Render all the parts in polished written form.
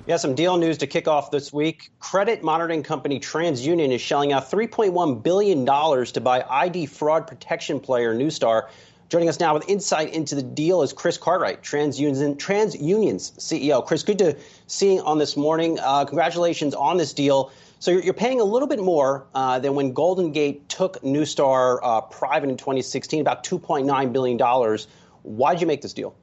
Yeah, some deal news to kick off this week. Credit monitoring company TransUnion is shelling out $3.1 billion to buy ID fraud protection player Neustar. Joining us now with insight into the deal is Chris Cartwright, TransUnion's CEO. Chris, good to see you on this morning. Congratulations on this deal. So you're paying a little bit more than when Golden Gate took Neustar private in 2016, about $2.9 billion. Why'd you make this deal?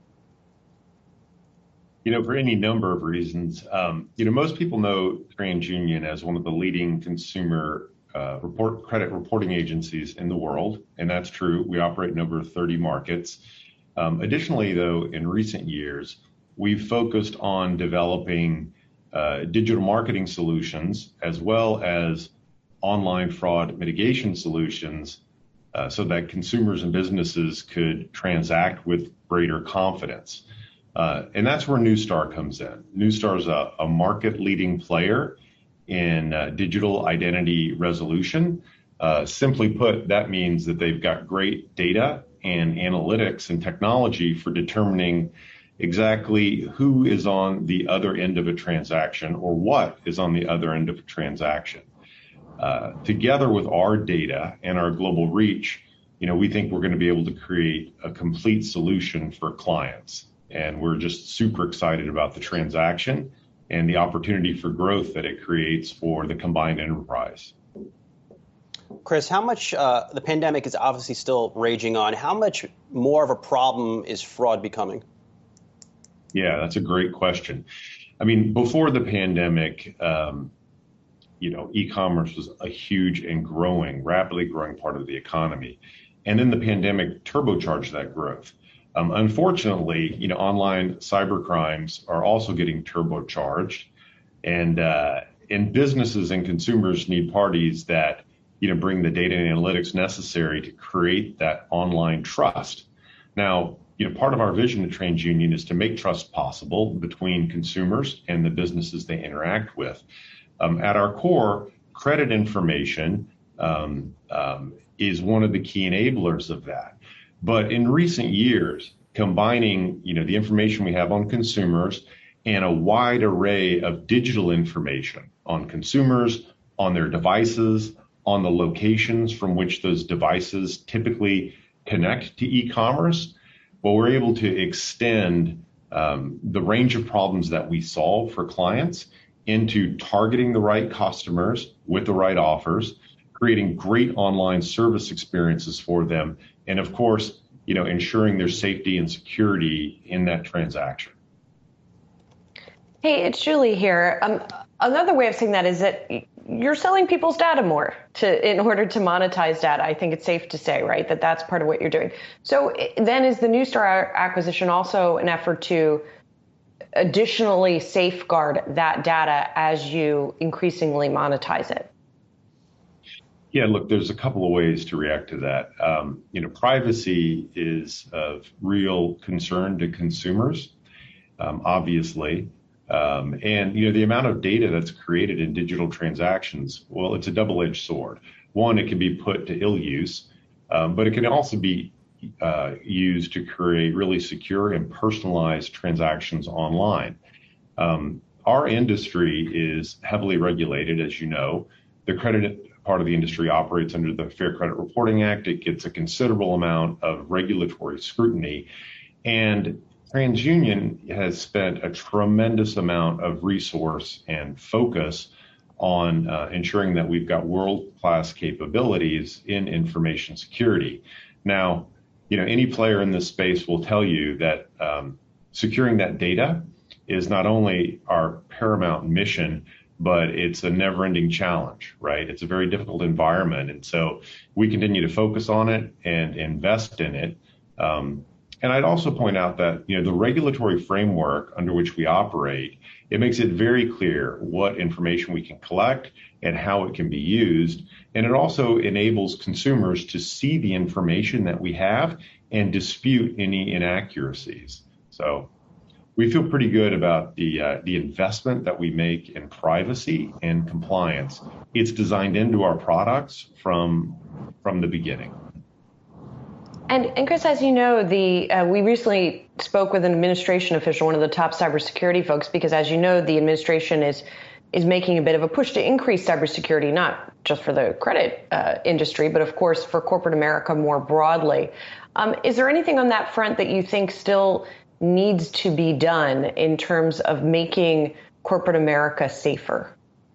For any number of reasons. Most people know TransUnion as one of the leading consumer credit reporting agencies in the world, and that's true. We operate in over 30 markets. Additionally, though, in recent years, we've focused on developing digital marketing solutions as well as online fraud mitigation solutions so that consumers and businesses could transact with greater confidence. And that's where Neustar comes in. Neustar is a market-leading player in digital identity resolution. Simply put, that means that they've got great data and analytics and technology for determining exactly who is on the other end of a transaction or what is on the other end of a transaction. Together with our data and our global reach, we think we're going to be able to create a complete solution for clients. And we're just super excited about the transaction and the opportunity for growth that it creates for the combined enterprise. Chris, how much the pandemic is obviously still raging on, how much more of a problem is fraud becoming? Yeah, that's a great question. I mean, before the pandemic, e-commerce was a huge and rapidly growing part of the economy. And then the pandemic turbocharged that growth. Unfortunately, online cybercrimes are also getting turbocharged, and businesses and consumers need parties that, bring the data and analytics necessary to create that online trust. Now, part of our vision at TransUnion is to make trust possible between consumers and the businesses they interact with. At our core, credit information is one of the key enablers of that. But in recent years, combining, the information we have on consumers and a wide array of digital information on consumers, on their devices, on the locations from which those devices typically connect to e-commerce, well, we're able to extend the range of problems that we solve for clients into targeting the right customers with the right offers, creating great online service experiences for them, and of course, ensuring their safety and security in that transaction. Hey, it's Julie here. Another way of saying that is that you're selling people's data more in order to monetize data. I think it's safe to say, right, that that's part of what you're doing. So then is the Neustar acquisition also an effort to additionally safeguard that data as you increasingly monetize it? Yeah, look, there's a couple of ways to react to that. Privacy is of real concern to consumers, obviously. And the amount of data that's created in digital transactions, well, it's a double-edged sword. One, it can be put to ill use, but it can also be used to create really secure and personalized transactions online. Our industry is heavily regulated, as you know. The credit part of the industry operates under the Fair Credit Reporting Act. It gets a considerable amount of regulatory scrutiny. And TransUnion has spent a tremendous amount of resource and focus on ensuring that we've got world-class capabilities in information security. Now, any player in this space will tell you that securing that data is not only our paramount mission, but it's a never-ending challenge, right? It's a very difficult environment. And so we continue to focus on it and invest in it. And I'd also point out that, the regulatory framework under which we operate, it makes it very clear what information we can collect and how it can be used. And it also enables consumers to see the information that we have and dispute any inaccuracies. So we feel pretty good about the investment that we make in privacy and compliance. It's designed into our products from the beginning. And Chris, as you know, we recently spoke with an administration official, one of the top cybersecurity folks, because as you know, the administration is making a bit of a push to increase cybersecurity, not just for the credit industry, but of course for corporate America more broadly. Is there anything on that front that you think still needs to be done in terms of making corporate America safer?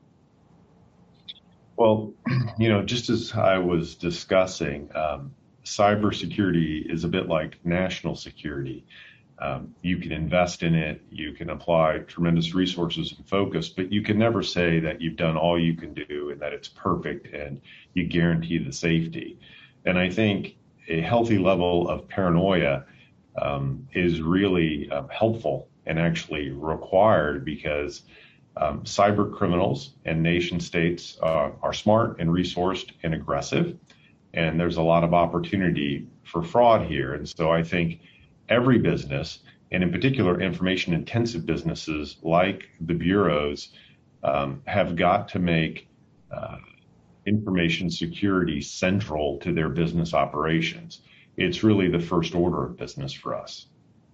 Well, just as I was discussing, cybersecurity is a bit like national security. You can invest in it, you can apply tremendous resources and focus, but you can never say that you've done all you can do and that it's perfect and you guarantee the safety. And I think a healthy level of paranoia is really helpful and actually required, because cyber criminals and nation states are smart and resourced and aggressive, and there's a lot of opportunity for fraud here. And so I think every business, and in particular information intensive businesses like the bureaus, have got to make information security central to their business operations. It's really the first order of business for us.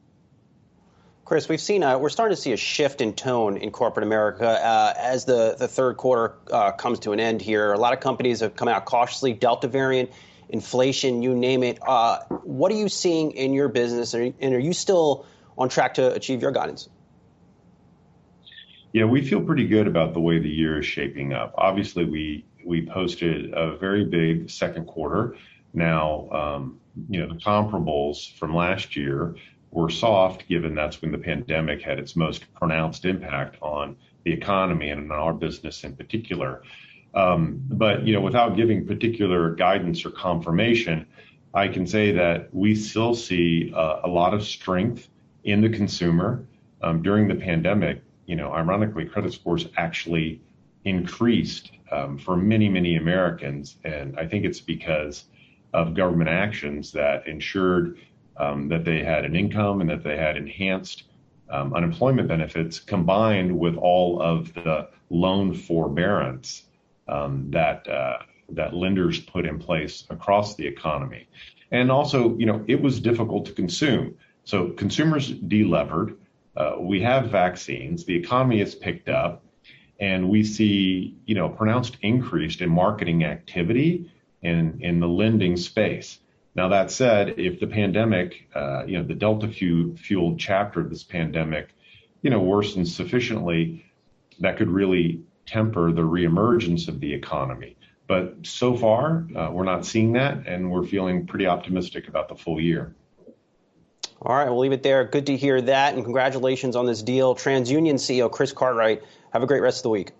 Chris, we're starting to see a shift in tone in corporate America as the third quarter comes to an end here. A lot of companies have come out cautiously. Delta variant, inflation, you name it. What are you seeing in your business, and are you still on track to achieve your guidance? Yeah, we feel pretty good about the way the year is shaping up. Obviously, we posted a very big second quarter. Now, the comparables from last year were soft, given that's when the pandemic had its most pronounced impact on the economy and on our business in particular. But without giving particular guidance or confirmation, I can say that we still see a lot of strength in the consumer. During the pandemic, ironically, credit scores actually increased for many, many Americans. And I think it's because of government actions that ensured that they had an income and that they had enhanced unemployment benefits, combined with all of the loan forbearance that lenders put in place across the economy. And also, it was difficult to consume. So consumers delevered. We have vaccines. The economy has picked up, and we see, pronounced increase in marketing activity in the lending space. Now, that said, if the pandemic, the Delta fueled chapter of this pandemic, worsens sufficiently, that could really temper the reemergence of the economy. But so far, we're not seeing that, and we're feeling pretty optimistic about the full year. All right, we'll leave it there. Good to hear that, and congratulations on this deal. TransUnion CEO Chris Cartwright, have a great rest of the week.